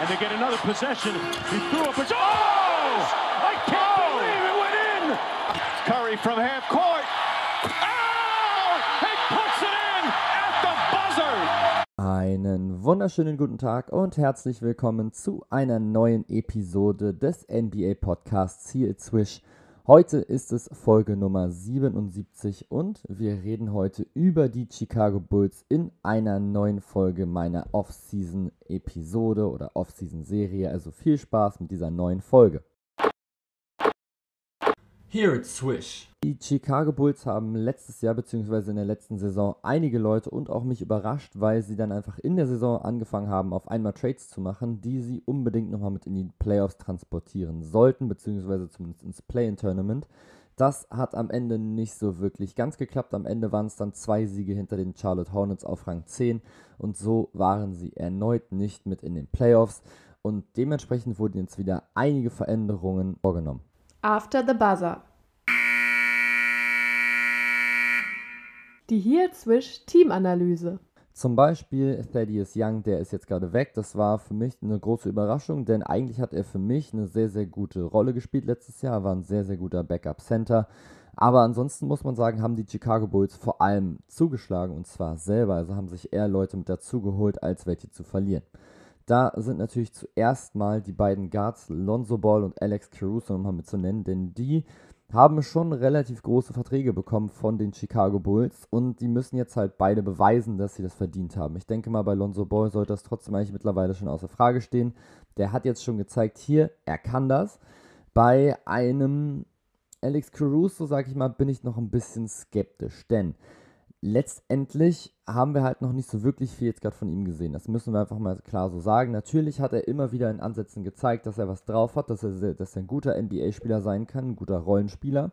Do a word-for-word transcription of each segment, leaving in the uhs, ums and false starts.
And they get another possession. He threw up a... Oh! I can't oh! believe it went in! Curry from half court. Oh! He puts it in at the buzzer! Einen wunderschönen guten Tag und herzlich willkommen zu einer neuen Episode des N B A-Podcasts hier at Swish. Heute ist es Folge Nummer siebenundsiebzig und wir reden heute über die Chicago Bulls in einer neuen Folge meiner Off-Season-Episode oder Off-Season-Serie. Also viel Spaß mit dieser neuen Folge. Here at Swish. Die Chicago Bulls haben letztes Jahr bzw. in der letzten Saison einige Leute und auch mich überrascht, weil sie dann einfach in der Saison angefangen haben, auf einmal Trades zu machen, die sie unbedingt nochmal mit in die Playoffs transportieren sollten, beziehungsweise zumindest ins Play-in-Tournament. Das hat am Ende nicht so wirklich ganz geklappt. Am Ende waren es dann zwei Siege hinter den Charlotte Hornets auf Rang zehn und so waren sie erneut nicht mit in den Playoffs und dementsprechend wurden jetzt wieder einige Veränderungen vorgenommen. After the Buzzer. Die Here at Swish Teamanalyse. Zum Beispiel Thaddeus Young, der ist jetzt gerade weg. Das war für mich eine große Überraschung, denn eigentlich hat er für mich eine sehr, sehr gute Rolle gespielt letztes Jahr. Er war ein sehr, sehr guter Backup-Center. Aber ansonsten muss man sagen, haben die Chicago Bulls vor allem zugeschlagen und zwar selber. Also haben sich eher Leute mit dazugeholt, als welche zu verlieren. Da sind natürlich zuerst mal die beiden Guards Lonzo Ball und Alex Caruso nochmal mit zu nennen, denn die haben schon relativ große Verträge bekommen von den Chicago Bulls und die müssen jetzt halt beide beweisen, dass sie das verdient haben. Ich denke mal, bei Lonzo Ball sollte das trotzdem eigentlich mittlerweile schon außer Frage stehen. Der hat jetzt schon gezeigt, hier, er kann das. Bei einem Alex Caruso, sag ich mal, bin ich noch ein bisschen skeptisch, denn letztendlich haben wir halt noch nicht so wirklich viel jetzt gerade von ihm gesehen. Das müssen wir einfach mal klar so sagen. Natürlich hat er immer wieder in Ansätzen gezeigt, dass er was drauf hat, dass er, dass er ein guter N B A-Spieler sein kann, ein guter Rollenspieler.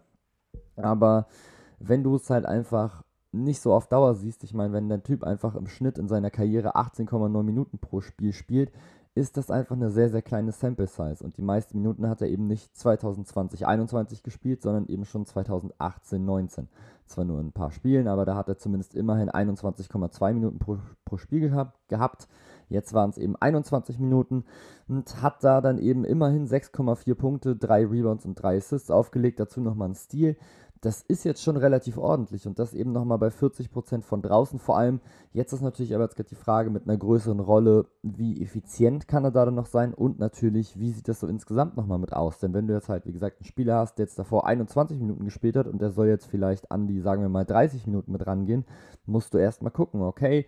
Aber wenn du es halt einfach nicht so auf Dauer siehst, ich meine, wenn der Typ einfach im Schnitt in seiner Karriere achtzehn Komma neun Minuten pro Spiel spielt, ist das einfach eine sehr, sehr kleine Sample Size. Und die meisten Minuten hat er eben nicht zwanzig zwanzig einundzwanzig gespielt, sondern eben schon zwanzig achtzehn neunzehn. Zwar nur in ein paar Spielen, aber da hat er zumindest immerhin einundzwanzig Komma zwei Minuten pro, pro Spiel gehabt, gehabt. Jetzt waren es eben einundzwanzig Minuten und hat da dann eben immerhin sechs Komma vier Punkte, drei Rebounds und drei Assists aufgelegt, dazu nochmal ein Steal. Das ist jetzt schon relativ ordentlich und das eben nochmal bei vierzig Prozent von draußen vor allem. Jetzt ist natürlich aber jetzt gerade die Frage mit einer größeren Rolle, wie effizient kann er da dann noch sein und natürlich, wie sieht das so insgesamt nochmal mit aus? Denn wenn du jetzt halt, wie gesagt, einen Spieler hast, der jetzt davor einundzwanzig Minuten gespielt hat und der soll jetzt vielleicht an die, sagen wir mal, dreißig Minuten mit rangehen, musst du erstmal gucken, okay,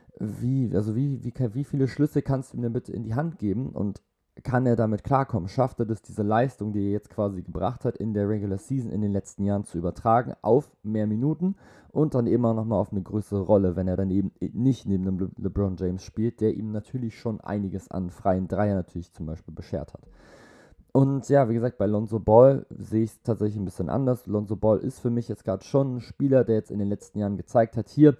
wie, also wie, wie, wie viele Schlüsse kannst du ihm denn bitte in die Hand geben und kann er damit klarkommen? Schafft er das, diese Leistung, die er jetzt quasi gebracht hat, in der Regular Season in den letzten Jahren zu übertragen auf mehr Minuten und dann eben auch nochmal auf eine größere Rolle, wenn er dann eben nicht neben dem Le- LeBron James spielt, der ihm natürlich schon einiges an freien Dreier natürlich zum Beispiel beschert hat. Und ja, wie gesagt, bei Lonzo Ball sehe ich es tatsächlich ein bisschen anders. Lonzo Ball ist für mich jetzt gerade schon ein Spieler, der jetzt in den letzten Jahren gezeigt hat, hier,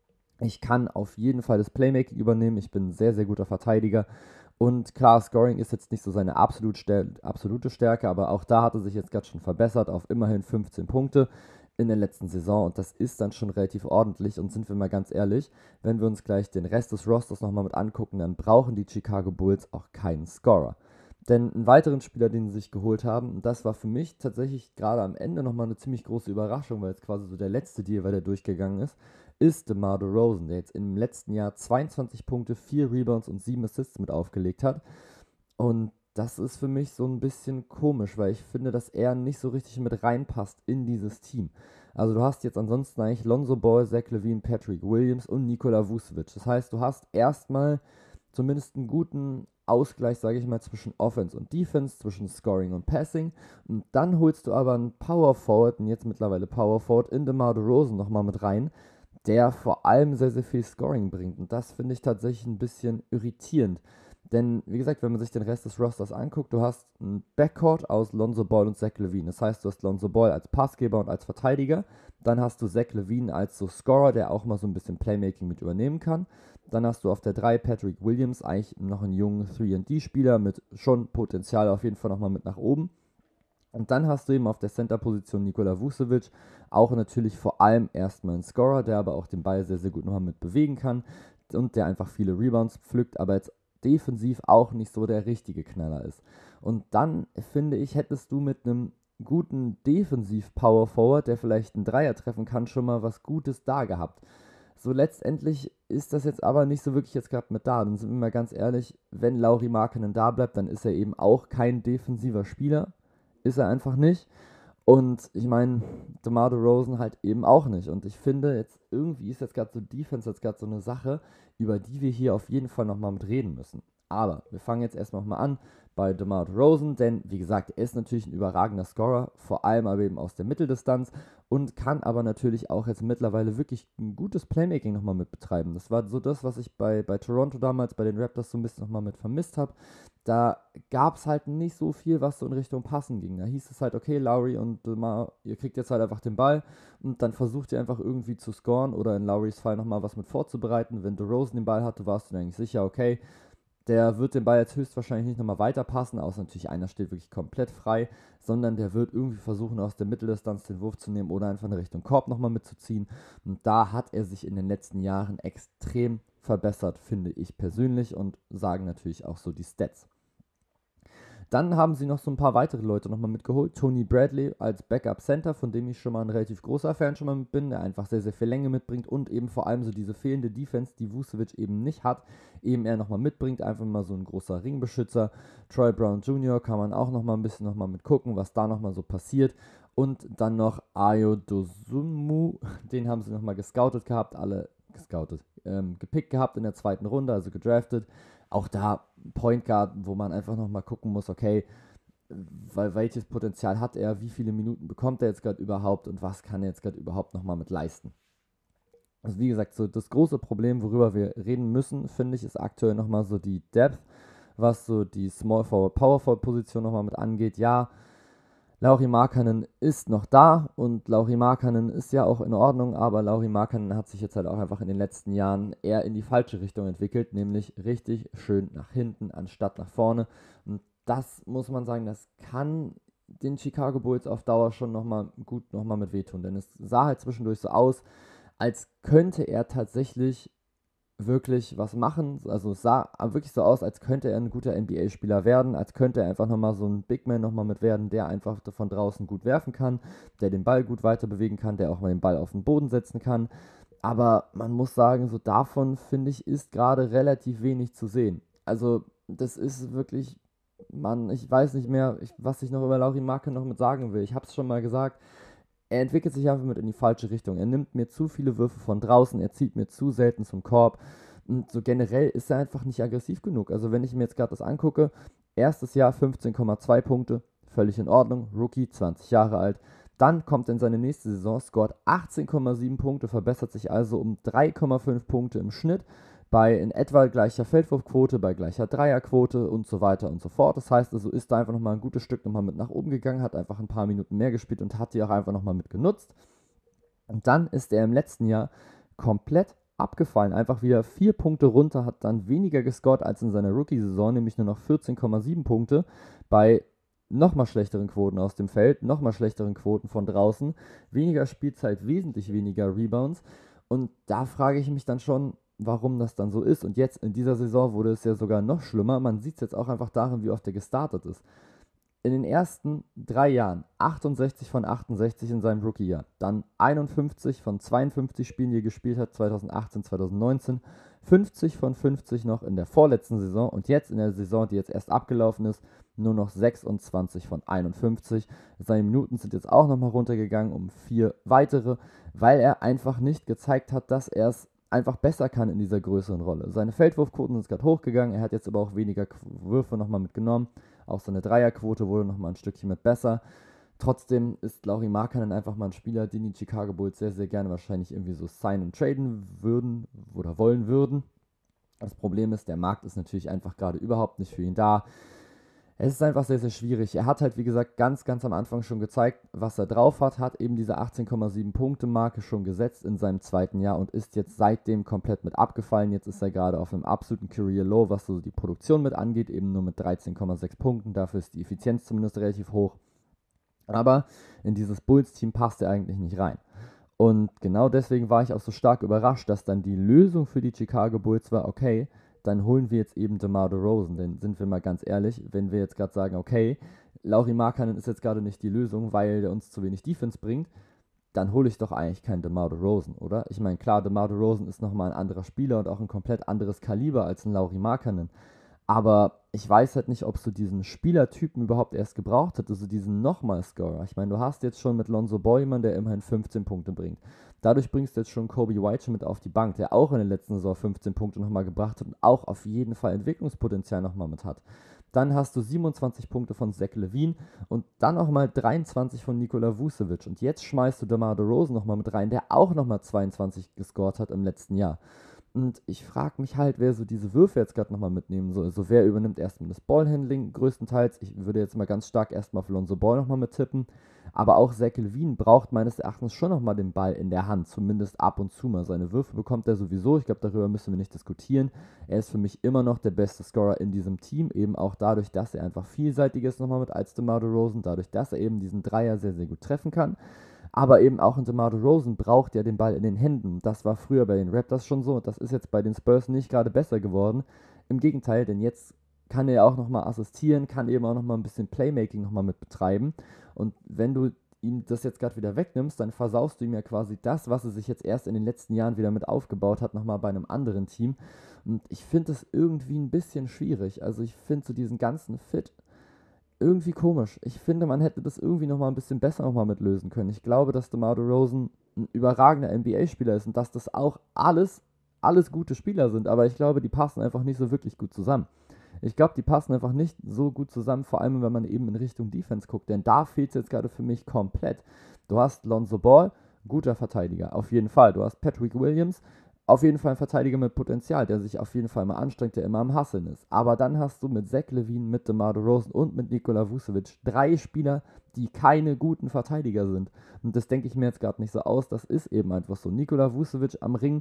ich kann auf jeden Fall das Playmaking übernehmen, ich bin ein sehr, sehr guter Verteidiger. Und klar, Scoring ist jetzt nicht so seine absolut stär- absolute Stärke, aber auch da hat er sich jetzt gerade schon verbessert auf immerhin fünfzehn Punkte in der letzten Saison und das ist dann schon relativ ordentlich und sind wir mal ganz ehrlich, wenn wir uns gleich den Rest des Rosters nochmal mit angucken, dann brauchen die Chicago Bulls auch keinen Scorer. Denn einen weiteren Spieler, den sie sich geholt haben, und das war für mich tatsächlich gerade am Ende nochmal eine ziemlich große Überraschung, weil es quasi so der letzte Deal war, der durchgegangen ist, ist DeMar DeRozan, der jetzt im letzten Jahr zweiundzwanzig Punkte, vier Rebounds und sieben Assists mit aufgelegt hat. Und das ist für mich so ein bisschen komisch, weil ich finde, dass er nicht so richtig mit reinpasst in dieses Team. Also du hast jetzt ansonsten eigentlich Lonzo Ball, Zach LaVine, Patrick Williams und Nikola Vucevic. Das heißt, du hast erstmal zumindest einen guten Ausgleich, sage ich mal, zwischen Offense und Defense, zwischen Scoring und Passing. Und dann holst du aber einen Power Forward, und jetzt mittlerweile Power Forward, in DeMar DeRozan nochmal mit rein, der vor allem sehr, sehr viel Scoring bringt. Und das finde ich tatsächlich ein bisschen irritierend. Denn, wie gesagt, wenn man sich den Rest des Rosters anguckt, du hast ein Backcourt aus Lonzo Ball und Zach LaVine. Das heißt, du hast Lonzo Ball als Passgeber und als Verteidiger. Dann hast du Zach LaVine als so Scorer, der auch mal so ein bisschen Playmaking mit übernehmen kann. Dann hast du auf der drei Patrick Williams, eigentlich noch einen jungen drei und D-Spieler mit schon Potenzial auf jeden Fall nochmal mit nach oben. Und dann hast du eben auf der Center-Position Nikola Vucevic, auch natürlich vor allem erstmal ein Scorer, der aber auch den Ball sehr, sehr gut nochmal mit bewegen kann und der einfach viele Rebounds pflückt, aber jetzt defensiv auch nicht so der richtige Knaller ist. Und dann, finde ich, hättest du mit einem guten Defensiv-Power-Forward, der vielleicht einen Dreier treffen kann, schon mal was Gutes da gehabt. So letztendlich ist das jetzt aber nicht so wirklich jetzt gerade mit da. Dann sind wir mal ganz ehrlich, wenn Lauri Markkanen da bleibt, dann ist er eben auch kein defensiver Spieler. Ist er einfach nicht. Und ich meine, DeMar DeRozan halt eben auch nicht. Und ich finde, jetzt irgendwie ist jetzt gerade so Defense jetzt gerade so eine Sache, über die wir hier auf jeden Fall nochmal mit reden müssen. Aber wir fangen jetzt erstmal mal an bei DeMar DeRozan, denn wie gesagt, er ist natürlich ein überragender Scorer, vor allem aber eben aus der Mitteldistanz und kann aber natürlich auch jetzt mittlerweile wirklich ein gutes Playmaking nochmal mit betreiben. Das war so das, was ich bei, bei Toronto damals, bei den Raptors so ein bisschen nochmal mit vermisst habe. Da gab es halt nicht so viel, was so in Richtung Passen ging. Da hieß es halt, okay, Lowry und DeMar, ihr kriegt jetzt halt einfach den Ball und dann versucht ihr einfach irgendwie zu scoren oder in Lowrys Fall nochmal was mit vorzubereiten. Wenn DeRozan den Ball hatte, warst du dir eigentlich sicher, okay, der wird den Ball jetzt höchstwahrscheinlich nicht nochmal weiterpassen, außer natürlich einer steht wirklich komplett frei, sondern der wird irgendwie versuchen, aus der Mitteldistanz den Wurf zu nehmen oder einfach in Richtung Korb nochmal mitzuziehen. Und da hat er sich in den letzten Jahren extrem verbessert, finde ich persönlich, und sagen natürlich auch so die Stats. Dann haben sie noch so ein paar weitere Leute nochmal mitgeholt. Tony Bradley als Backup-Center, von dem ich schon mal ein relativ großer Fan schon mal mit bin, der einfach sehr, sehr viel Länge mitbringt und eben vor allem so diese fehlende Defense, die Vucevic eben nicht hat, eben er nochmal mitbringt. Einfach mal so ein großer Ringbeschützer. Troy Brown Junior kann man auch nochmal ein bisschen nochmal mit gucken, was da nochmal so passiert. Und dann noch Ayo Dosunmu, den haben sie nochmal gescoutet gehabt, alle gescoutet, ähm, gepickt gehabt in der zweiten Runde, also gedraftet. Auch da Point Guard, wo man einfach nochmal gucken muss, okay, weil welches Potenzial hat er, wie viele Minuten bekommt er jetzt gerade überhaupt und was kann er jetzt gerade überhaupt nochmal mit leisten. Also wie gesagt, so das große Problem, worüber wir reden müssen, finde ich, ist aktuell nochmal so die Depth, was so die Small Forward, Power Forward Position nochmal mit angeht. Ja, Lauri Markkanen ist noch da und Lauri Markkanen ist ja auch in Ordnung, aber Lauri Markkanen hat sich jetzt halt auch einfach in den letzten Jahren eher in die falsche Richtung entwickelt, nämlich richtig schön nach hinten anstatt nach vorne. Und das muss man sagen, das kann den Chicago Bulls auf Dauer schon nochmal gut nochmal mit wehtun, denn es sah halt zwischendurch so aus, als könnte er tatsächlich wirklich was machen. Also es sah wirklich so aus, als könnte er ein guter N B A-Spieler werden, als könnte er einfach nochmal so ein Big Man nochmal mit werden, der einfach von draußen gut werfen kann, der den Ball gut weiter bewegen kann, der auch mal den Ball auf den Boden setzen kann. Aber man muss sagen, so davon, finde ich, ist gerade relativ wenig zu sehen. Also das ist wirklich, Mann, ich weiß nicht mehr, ich, was ich noch über Lauri Markkanen noch mit sagen will. Ich habe es schon mal gesagt, er entwickelt sich einfach mit in die falsche Richtung. Er nimmt mir zu viele Würfe von draußen, er zieht mir zu selten zum Korb. Und so generell ist er einfach nicht aggressiv genug. Also wenn ich mir jetzt gerade das angucke, erstes Jahr fünfzehn Komma zwei Punkte, völlig in Ordnung, Rookie, zwanzig Jahre alt. Dann kommt in seine nächste Saison, scoret achtzehn Komma sieben Punkte, verbessert sich also um drei Komma fünf Punkte im Schnitt, bei in etwa gleicher Feldwurfquote, bei gleicher Dreierquote und so weiter und so fort. Das heißt also, ist da einfach nochmal ein gutes Stück nochmal mit nach oben gegangen, hat einfach ein paar Minuten mehr gespielt und hat die auch einfach nochmal mit genutzt. Und dann ist er im letzten Jahr komplett abgefallen, einfach wieder vier Punkte runter, hat dann weniger gescored als in seiner Rookie-Saison, nämlich nur noch vierzehn Komma sieben Punkte, bei nochmal schlechteren Quoten aus dem Feld, nochmal schlechteren Quoten von draußen, weniger Spielzeit, wesentlich weniger Rebounds. Und da frage ich mich dann schon, warum das dann so ist. Und jetzt in dieser Saison wurde es ja sogar noch schlimmer. Man sieht es jetzt auch einfach darin, wie oft er gestartet ist. In den ersten drei Jahren achtundsechzig von achtundsechzig in seinem Rookie-Jahr. Dann einundfünfzig von zweiundfünfzig Spielen, die er gespielt hat, zwanzig achtzehn, zwanzig neunzehn. fünfzig von fünfzig noch in der vorletzten Saison. Und jetzt in der Saison, die jetzt erst abgelaufen ist, nur noch sechsundzwanzig von einundfünfzig. Seine Minuten sind jetzt auch nochmal runtergegangen um vier weitere, weil er einfach nicht gezeigt hat, dass er es einfach besser kann in dieser größeren Rolle. Seine Feldwurfquoten sind gerade hochgegangen, er hat jetzt aber auch weniger Würfe nochmal mitgenommen. Auch seine Dreierquote wurde nochmal ein Stückchen mit besser. Trotzdem ist Lauri Markkanen einfach mal ein Spieler, den die Chicago Bulls sehr, sehr gerne wahrscheinlich irgendwie so signen und traden würden oder wollen würden. Das Problem ist, der Markt ist natürlich einfach gerade überhaupt nicht für ihn da. Es ist einfach sehr, sehr schwierig. Er hat halt, wie gesagt, ganz, ganz am Anfang schon gezeigt, was er drauf hat, hat eben diese achtzehn Komma sieben Punkte Marke schon gesetzt in seinem zweiten Jahr und ist jetzt seitdem komplett mit abgefallen. Jetzt ist er gerade auf einem absoluten Career Low, was so die Produktion mit angeht, eben nur mit dreizehn Komma sechs Punkten. Dafür ist die Effizienz zumindest relativ hoch. Aber in dieses Bulls-Team passt er eigentlich nicht rein. Und genau deswegen war ich auch so stark überrascht, dass dann die Lösung für die Chicago Bulls war, okay, dann holen wir jetzt eben DeMar DeRozan. Denn sind wir mal ganz ehrlich, wenn wir jetzt gerade sagen, okay, Lauri Markkanen ist jetzt gerade nicht die Lösung, weil der uns zu wenig Defense bringt, dann hole ich doch eigentlich keinen DeMar DeRozan, oder? Ich meine, klar, DeMar DeRozan ist nochmal ein anderer Spieler und auch ein komplett anderes Kaliber als ein Lauri Markkanen. Aber ich weiß halt nicht, ob so diesen Spielertypen überhaupt erst gebraucht hat, also diesen Nochmal-Scorer. Ich meine, du hast jetzt schon mit Lonzo Ball jemanden, der immerhin fünfzehn Punkte bringt. Dadurch bringst du jetzt schon Kobe White schon mit auf die Bank, der auch in der letzten Saison fünfzehn Punkte nochmal gebracht hat und auch auf jeden Fall Entwicklungspotenzial nochmal mit hat. Dann hast du siebenundzwanzig Punkte von Zach LaVine und dann nochmal dreiundzwanzig von Nikola Vucevic. Und jetzt schmeißt du DeMar DeRozan nochmal mit rein, der auch nochmal zweiundzwanzig gescored hat im letzten Jahr. Und ich frage mich halt, wer so diese Würfe jetzt gerade nochmal mitnehmen soll. Also wer übernimmt erstmal das Ballhandling größtenteils. Ich würde jetzt mal ganz stark erstmal auf Lonzo Ball nochmal mit tippen. Aber auch Zach LaVine braucht meines Erachtens schon nochmal den Ball in der Hand. Zumindest ab und zu mal. Seine Würfe bekommt er sowieso. Ich glaube, darüber müssen wir nicht diskutieren. Er ist für mich immer noch der beste Scorer in diesem Team. Eben auch dadurch, dass er einfach vielseitiger ist nochmal mit als DeMar DeRozan. Dadurch, dass er eben diesen Dreier sehr, sehr gut treffen kann. Aber eben auch ein DeMar DeRozan braucht ja den Ball in den Händen. Das war früher bei den Raptors schon so und das ist jetzt bei den Spurs nicht gerade besser geworden. Im Gegenteil, denn jetzt kann er ja auch nochmal assistieren, kann eben auch nochmal ein bisschen Playmaking nochmal mit betreiben. Und wenn du ihm das jetzt gerade wieder wegnimmst, dann versaust du ihm ja quasi das, was er sich jetzt erst in den letzten Jahren wieder mit aufgebaut hat, nochmal bei einem anderen Team. Und ich finde das irgendwie ein bisschen schwierig. Also ich finde so diesen ganzen Fit irgendwie komisch. Ich finde, man hätte das irgendwie nochmal ein bisschen besser nochmal mitlösen können. Ich glaube, dass DeMar DeRozan ein überragender N B A-Spieler ist und dass das auch alles, alles gute Spieler sind, aber ich glaube, die passen einfach nicht so wirklich gut zusammen. Ich glaube, die passen einfach nicht so gut zusammen, vor allem wenn man eben in Richtung Defense guckt, denn da fehlt es jetzt gerade für mich komplett. Du hast Lonzo Ball, guter Verteidiger, auf jeden Fall. Du hast Patrick Williams, auf jeden Fall ein Verteidiger mit Potenzial, der sich auf jeden Fall mal anstrengt, der immer am Hasseln ist. Aber dann hast du mit Zach LaVine, mit DeMar DeRozan und mit Nikola Vucevic drei Spieler, die keine guten Verteidiger sind. Und das denke ich mir jetzt gerade nicht so aus. Das ist eben einfach so. Nikola Vucevic am Ring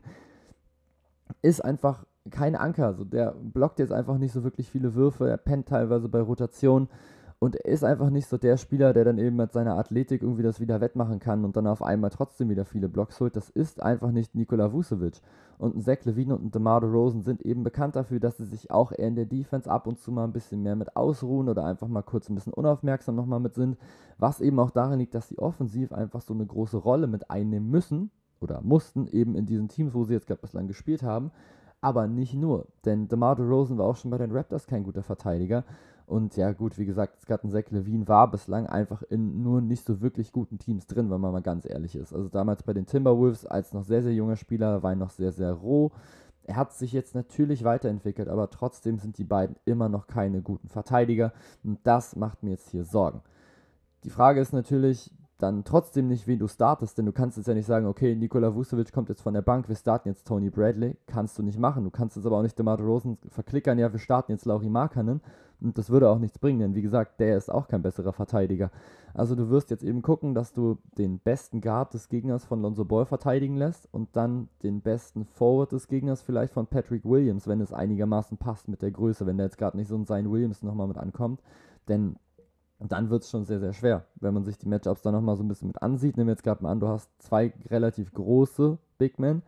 ist einfach kein Anker. Also der blockt jetzt einfach nicht so wirklich viele Würfe. Er pennt teilweise bei Rotation. Und er ist einfach nicht so der Spieler, der dann eben mit seiner Athletik irgendwie das wieder wettmachen kann und dann auf einmal trotzdem wieder viele Blocks holt. Das ist einfach nicht Nikola Vucevic. Und ein Zach LaVine und ein DeMar DeRozan sind eben bekannt dafür, dass sie sich auch eher in der Defense ab und zu mal ein bisschen mehr mit ausruhen oder einfach mal kurz ein bisschen unaufmerksam nochmal mit sind. Was eben auch daran liegt, dass sie offensiv einfach so eine große Rolle mit einnehmen müssen oder mussten eben in diesen Teams, wo sie jetzt gerade bislang gespielt haben. Aber nicht nur, denn DeMar DeRozan war auch schon bei den Raptors kein guter Verteidiger. Und ja gut, wie gesagt, Scott und Zach LaVine war bislang einfach in nur nicht so wirklich guten Teams drin, wenn man mal ganz ehrlich ist. Also damals bei den Timberwolves als noch sehr, sehr junger Spieler war er noch sehr, sehr roh. Er hat sich jetzt natürlich weiterentwickelt, aber trotzdem sind die beiden immer noch keine guten Verteidiger. Und das macht mir jetzt hier Sorgen. Die Frage ist natürlich dann trotzdem nicht, wen du startest, denn du kannst jetzt ja nicht sagen, okay, Nikola Vucevic kommt jetzt von der Bank, wir starten jetzt Tony Bradley. Kannst du nicht machen. Du kannst jetzt aber auch nicht DeMar DeRozan verklickern, ja, wir starten jetzt Lauri Markkanen. Und das würde auch nichts bringen, denn wie gesagt, der ist auch kein besserer Verteidiger. Also du wirst jetzt eben gucken, dass du den besten Guard des Gegners von Lonzo Ball verteidigen lässt und dann den besten Forward des Gegners vielleicht von Patrick Williams, wenn es einigermaßen passt mit der Größe, wenn da jetzt gerade nicht so ein Zion Williams nochmal mit ankommt. Denn dann wird es schon sehr, sehr schwer, wenn man sich die Matchups da nochmal so ein bisschen mit ansieht. Nehmen wir jetzt gerade mal an, du hast zwei relativ große Big Men.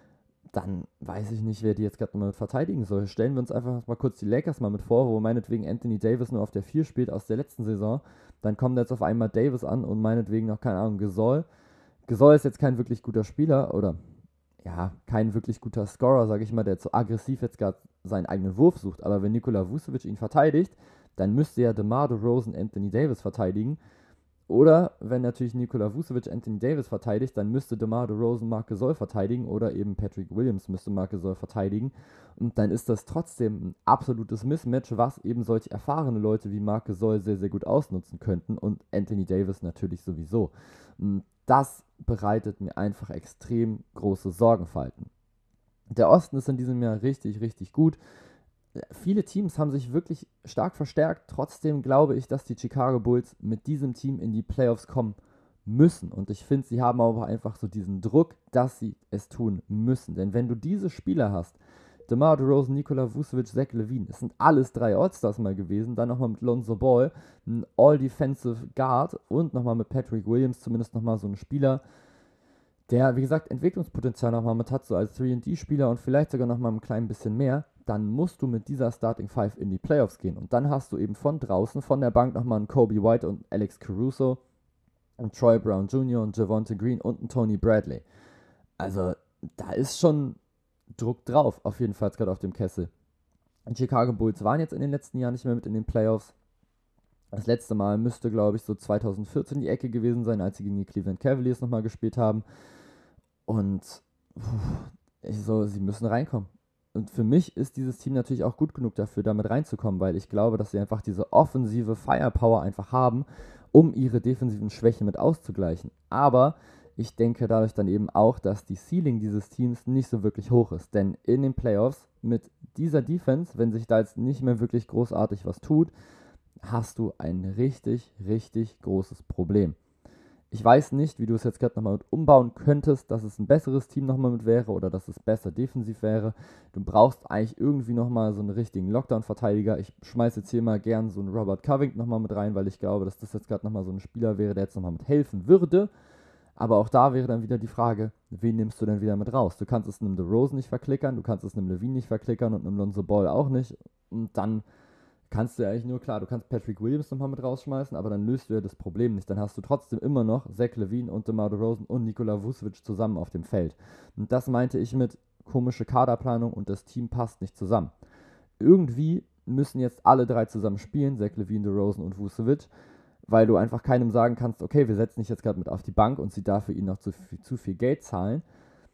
Dann weiß ich nicht, wer die jetzt gerade mal mit verteidigen soll. Stellen wir uns einfach mal kurz die Lakers mal mit vor, wo meinetwegen Anthony Davis nur auf der vier spielt aus der letzten Saison. Dann kommt jetzt auf einmal Davis an und meinetwegen noch, keine Ahnung, Gasol. Gasol ist jetzt kein wirklich guter Spieler oder ja, kein wirklich guter Scorer, sage ich mal, der zu aggressiv jetzt gerade seinen eigenen Wurf sucht. Aber wenn Nikola Vucevic ihn verteidigt, dann müsste ja DeMar DeRozan Anthony Davis verteidigen. Oder wenn natürlich Nikola Vucevic Anthony Davis verteidigt, dann müsste DeMar DeRozan Marc Gasol verteidigen oder eben Patrick Williams müsste Marc Gasol verteidigen. Und dann ist das trotzdem ein absolutes Mismatch, was eben solche erfahrene Leute wie Marc Gasol sehr, sehr gut ausnutzen könnten und Anthony Davis natürlich sowieso. Und das bereitet mir einfach extrem große Sorgenfalten. Der Osten ist in diesem Jahr richtig, richtig gut. Viele Teams haben sich wirklich stark verstärkt. Trotzdem glaube ich, dass die Chicago Bulls mit diesem Team in die Playoffs kommen müssen. Und ich finde, sie haben aber einfach so diesen Druck, dass sie es tun müssen. Denn wenn du diese Spieler hast, DeMar DeRozan, Nikola Vucevic, Zach LaVine, es sind alles drei All-Stars mal gewesen, dann nochmal mit Lonzo Ball, ein All-Defensive Guard und nochmal mit Patrick Williams, zumindest nochmal so ein Spieler, der, wie gesagt, Entwicklungspotenzial nochmal mit hat, so als drei und D-Spieler und vielleicht sogar nochmal ein klein bisschen mehr, dann musst du mit dieser Starting Five in die Playoffs gehen. Und dann hast du eben von draußen, von der Bank nochmal einen Kobe White und Alex Caruso und Troy Brown Junior und Javonte Green und einen Tony Bradley. Also da ist schon Druck drauf, auf jeden Fall gerade auf dem Kessel. Die Chicago Bulls waren jetzt in den letzten Jahren nicht mehr mit in den Playoffs. Das letzte Mal müsste, glaube ich, so zwanzig vierzehn die Ecke gewesen sein, als sie gegen die Cleveland Cavaliers nochmal gespielt haben. Und puh, ich so, sie müssen reinkommen. Und für mich ist dieses Team natürlich auch gut genug dafür, damit reinzukommen, weil ich glaube, dass sie einfach diese offensive Firepower einfach haben, um ihre defensiven Schwächen mit auszugleichen. Aber ich denke dadurch dann eben auch, dass die Ceiling dieses Teams nicht so wirklich hoch ist. Denn in den Playoffs mit dieser Defense, wenn sich da jetzt nicht mehr wirklich großartig was tut, hast du ein richtig, richtig großes Problem. Ich weiß nicht, wie du es jetzt gerade nochmal mit umbauen könntest, dass es ein besseres Team nochmal mit wäre oder dass es besser defensiv wäre. Du brauchst eigentlich irgendwie nochmal so einen richtigen Lockdown-Verteidiger. Ich schmeiße jetzt hier mal gern so einen Robert Covington nochmal mit rein, weil ich glaube, dass das jetzt gerade nochmal so ein Spieler wäre, der jetzt nochmal mit helfen würde. Aber auch da wäre dann wieder die Frage, wen nimmst du denn wieder mit raus? Du kannst es einem DeRozan nicht verklickern, du kannst es einem Levine nicht verklickern und einem Lonzo Ball auch nicht. Und dann kannst du ja eigentlich nur, klar, du kannst Patrick Williams nochmal mit rausschmeißen, aber dann löst du ja das Problem nicht. Dann hast du trotzdem immer noch Zach LaVine und DeMar DeRozan und Nikola Vucevic zusammen auf dem Feld. Und das meinte ich mit komische Kaderplanung und das Team passt nicht zusammen. Irgendwie müssen jetzt alle drei zusammen spielen, Zach LaVine, DeRozan und Vucevic, weil du einfach keinem sagen kannst, okay, wir setzen dich jetzt gerade mit auf die Bank und sie darf für ihn noch zu viel, zu viel Geld zahlen.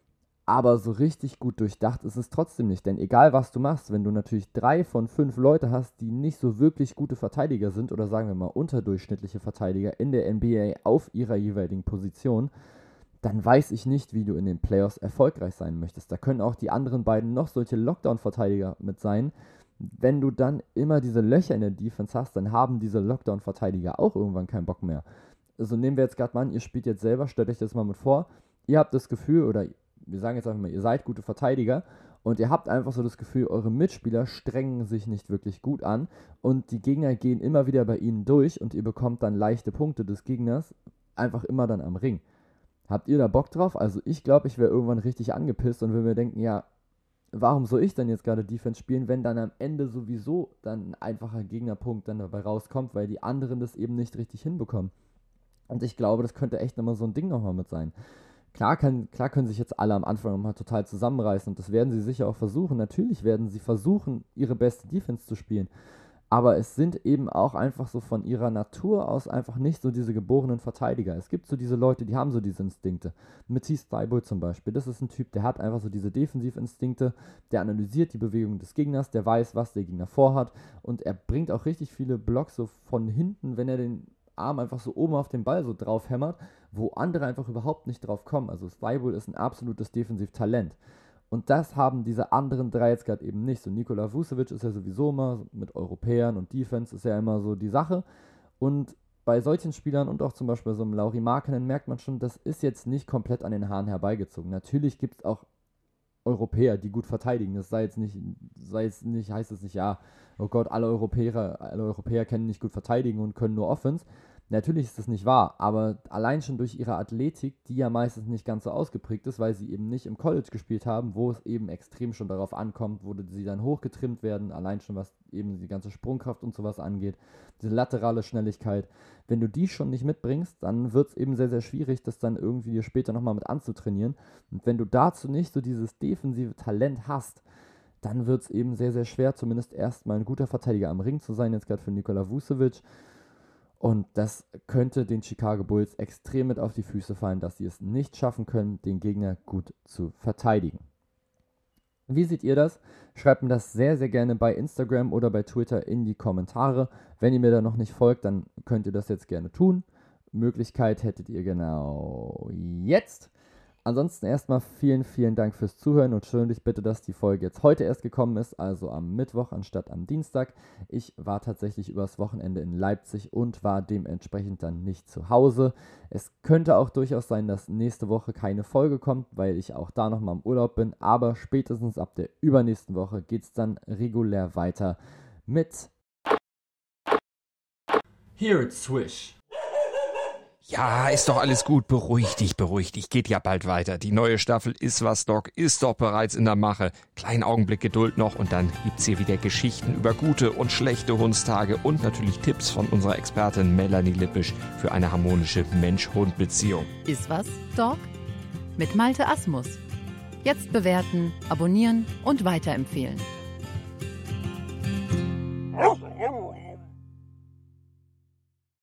Aber so richtig gut durchdacht ist es trotzdem nicht, denn egal was du machst, wenn du natürlich drei von fünf Leute hast, die nicht so wirklich gute Verteidiger sind oder sagen wir mal unterdurchschnittliche Verteidiger in der N B A auf ihrer jeweiligen Position, dann weiß ich nicht, wie du in den Playoffs erfolgreich sein möchtest. Da können auch die anderen beiden noch solche Lockdown-Verteidiger mit sein. Wenn du dann immer diese Löcher in der Defense hast, dann haben diese Lockdown-Verteidiger auch irgendwann keinen Bock mehr. Also nehmen wir jetzt gerade mal an, ihr spielt jetzt selber, stellt euch das mal mit vor, ihr habt das Gefühl, oder wir sagen jetzt einfach mal, ihr seid gute Verteidiger und ihr habt einfach so das Gefühl, eure Mitspieler strengen sich nicht wirklich gut an und die Gegner gehen immer wieder bei ihnen durch und ihr bekommt dann leichte Punkte des Gegners einfach immer dann am Ring. Habt ihr da Bock drauf? Also ich glaube, ich wäre irgendwann richtig angepisst und würde mir denken, ja, warum soll ich dann jetzt gerade Defense spielen, wenn dann am Ende sowieso dann ein einfacher Gegnerpunkt dann dabei rauskommt, weil die anderen das eben nicht richtig hinbekommen. Und ich glaube, das könnte echt nochmal so ein Ding nochmal mit sein. Klar, kann, klar können sich jetzt alle am Anfang nochmal total zusammenreißen und das werden sie sicher auch versuchen. Natürlich werden sie versuchen, ihre beste Defense zu spielen. Aber es sind eben auch einfach so von ihrer Natur aus einfach nicht so diese geborenen Verteidiger. Es gibt so diese Leute, die haben so diese Instinkte. Matisse Thybulle zum Beispiel, das ist ein Typ, der hat einfach so diese Defensivinstinkte, der analysiert die Bewegung des Gegners, der weiß, was der Gegner vorhat und er bringt auch richtig viele Blocks so von hinten, wenn er den Arm einfach so oben auf den Ball so drauf hämmert, wo andere einfach überhaupt nicht drauf kommen. Also Thybulle ist ein absolutes Defensivtalent. Und das haben diese anderen drei jetzt gerade eben nicht. So Nikola Vucevic ist ja sowieso immer mit Europäern und Defense ist ja immer so die Sache. Und bei solchen Spielern und auch zum Beispiel so einem Lauri Markkanen merkt man schon, das ist jetzt nicht komplett an den Haaren herbeigezogen. Natürlich gibt es auch Europäer, die gut verteidigen. Das sei jetzt nicht, sei jetzt nicht, heißt es nicht, ja, oh Gott, alle Europäer, alle Europäer können nicht gut verteidigen und können nur Offense. Natürlich ist das nicht wahr, aber allein schon durch ihre Athletik, die ja meistens nicht ganz so ausgeprägt ist, weil sie eben nicht im College gespielt haben, wo es eben extrem schon darauf ankommt, wo sie dann hochgetrimmt werden, allein schon was eben die ganze Sprungkraft und sowas angeht, diese laterale Schnelligkeit. Wenn du die schon nicht mitbringst, dann wird es eben sehr, sehr schwierig, das dann irgendwie dir später nochmal mit anzutrainieren. Und wenn du dazu nicht so dieses defensive Talent hast, dann wird es eben sehr, sehr schwer, zumindest erstmal ein guter Verteidiger am Ring zu sein, jetzt gerade für Nikola Vucevic. Und das könnte den Chicago Bulls extrem mit auf die Füße fallen, dass sie es nicht schaffen können, den Gegner gut zu verteidigen. Wie seht ihr das? Schreibt mir das sehr, sehr gerne bei Instagram oder bei Twitter in die Kommentare. Wenn ihr mir da noch nicht folgt, dann könnt ihr das jetzt gerne tun. Möglichkeit hättet ihr genau jetzt. Ansonsten erstmal vielen, vielen Dank fürs Zuhören und entschuldigt bitte, dass die Folge jetzt heute erst gekommen ist, also am Mittwoch anstatt am Dienstag. Ich war tatsächlich übers Wochenende in Leipzig und war dementsprechend dann nicht zu Hause. Es könnte auch durchaus sein, dass nächste Woche keine Folge kommt, weil ich auch da nochmal im Urlaub bin, aber spätestens ab der übernächsten Woche geht es dann regulär weiter mit Here it's Swish. Ja, ist doch alles gut. Beruhig dich, beruhig dich. Geht ja bald weiter. Die neue Staffel Ist was, Doc ist doch bereits in der Mache. Kleinen Augenblick Geduld noch und dann gibt's hier wieder Geschichten über gute und schlechte Hundstage und natürlich Tipps von unserer Expertin Melanie Lippisch für eine harmonische Mensch-Hund-Beziehung. Ist was, Doc? Mit Malte Asmus. Jetzt bewerten, abonnieren und weiterempfehlen.